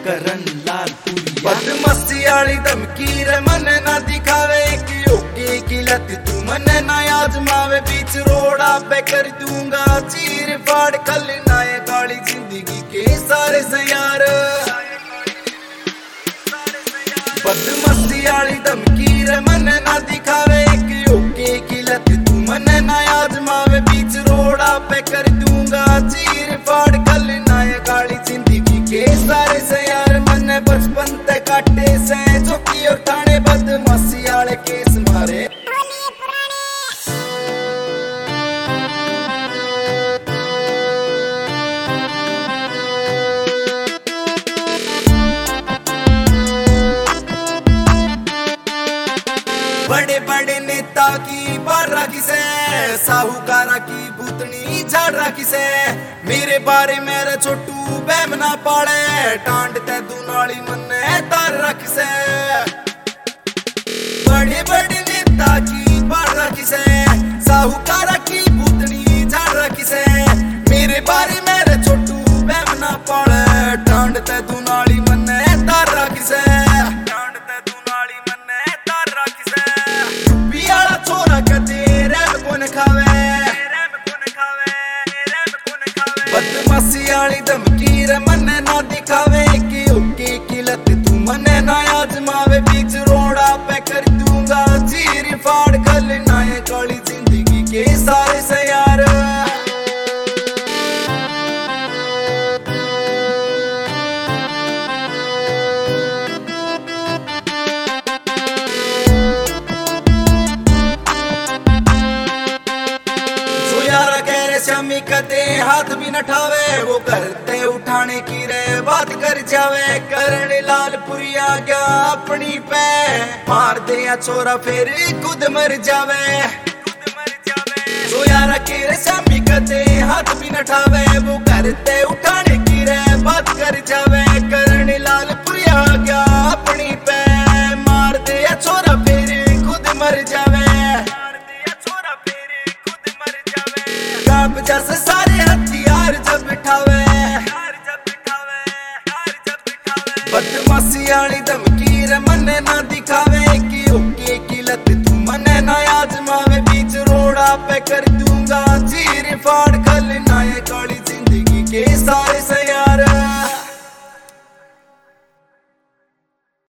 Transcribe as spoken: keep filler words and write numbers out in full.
करन लाल पुरिया। बदमाशी आली धमकी रे मन ना दिखावे कि ओके की लत तू मन ना आजमावे। बीच रोड़ा पे कर दूंगा चीर फाड़ कल ना ये गाड़ी जिंदगी के सारे से यार। बदमाशी आली धमकी रे मन ना दिखावे कि ओके की लत तू मन ना आजमावे। बीच रोड़ा पे कर दूंगा चीर फाड़ कल ना ये गाड़ी जिंदगी के सारे से यार। मन बचपन ते काटे से चौकी और थाने बदमाशी आले केस मारे। बड़े बड़े नेता की बारा किसे, साहूकारा की भूतनी झाड़ किसे। मेरे बारे मेरे छोटू बैम ना पाड़े, टांड ते दुनाली मन्ने तार किसे। बड़े बड़े नेता की बारा किसे, साहूकारा की भूतनी झाड़ किसे। मेरे बारे मेरे छोटू बैम ना पाड़े, टांड ते दुनाली मन्ने तार किसे। बदमाशी आली धमकी रे मन ना दिखावे कि ओके की लत तू मन ना आजमावे। बीच रोड़ा पे कर दूंगा चीर फाड़ कल ना ये काली जिंदगी के सारे से यार। शमी कदे हाथ भी न ठावे, वो करते उठाने की रे बात कर जावे। करण लाल पुरिया गया अपनी पे, मार दे या छोरा फिर खुद मर जावे। जो यार के रे शमी कदे हाथ भी न ठावे, वो करते उठाने की रे बात कर जावे। करण लाल पुरिया गया अपनी पे, मार दे या छोरा फिर खुद मर जावे। जैसे सारे हथियार जब बिठावे, बदमाशी आली धमकी रे मन ना दिखावे कि ओके की लत तू मन ना आजमावे। बीच रोड़ा पे कर दूंगा चीर फाड़ कल ना